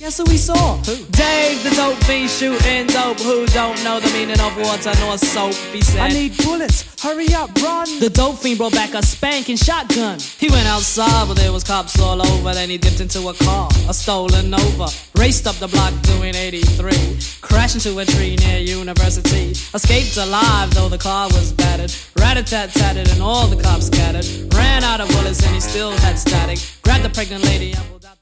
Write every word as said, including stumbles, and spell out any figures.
Guess who we saw? Who? Dave, the dope fiend shooting dope. Who don't know the meaning of water nor soap? He said, I need bullets, hurry up, run. The dope fiend brought back a spanking shotgun. He went outside, but there was cops all over. Then he dipped into a car, a stolen Nova. Raced up the block doing eighty-three. Crashed into a tree near University. Escaped alive, though the car was battered. Rat-a-tat-tatted and all the cops scattered. Ran out of bullets and he still had static. Grabbed the pregnant lady and pulled out.